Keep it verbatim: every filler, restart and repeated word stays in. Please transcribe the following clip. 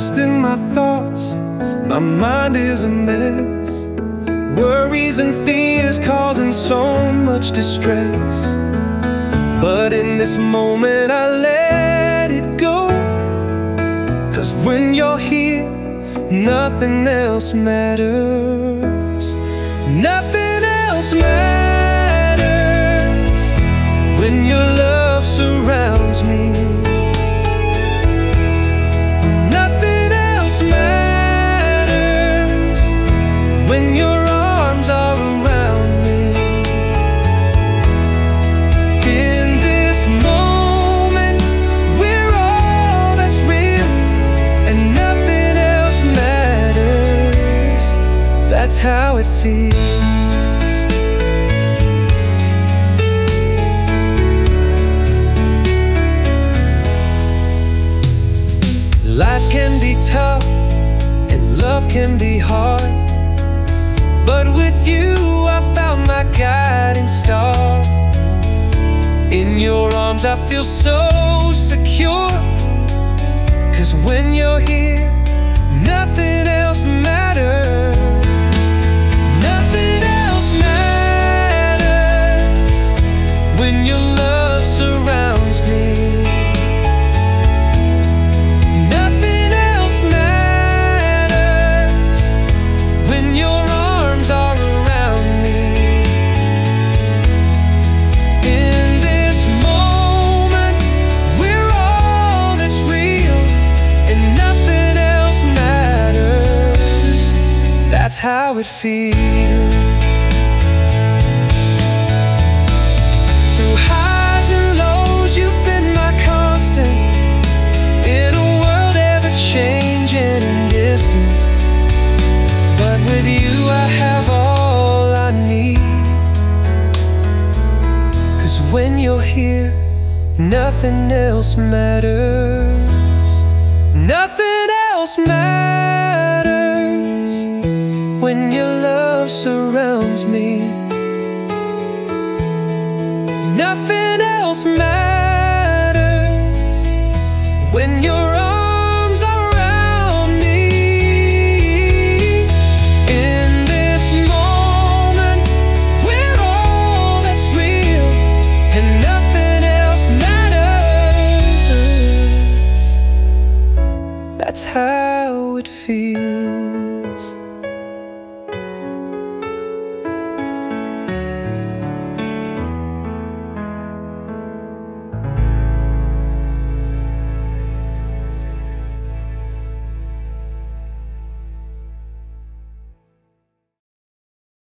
lost in my thoughts, my mind is a mess. Worries and fears causing so much distress. But in this moment I let it go, 'cause when you're here, nothing else matters. Nothing else matters when your love surrounds me. Nothing else matters when your arms are around me. In this moment, we're all that's real, and nothing else matters. That's how it feels. Life can be tough and love can be hard, but with you I found my guiding star. In your arms I feel so secure, 'cause when you're here, nothing else matters. Nothing else matters when your love surrounds me. That's how it feels. Through highs and lows, you've been my constant. In a world ever changing and distant, but with you I have all I need. 'Cause when you're here, nothing else matters. Nothing else matters when your love surrounds me. Nothing else matters when you're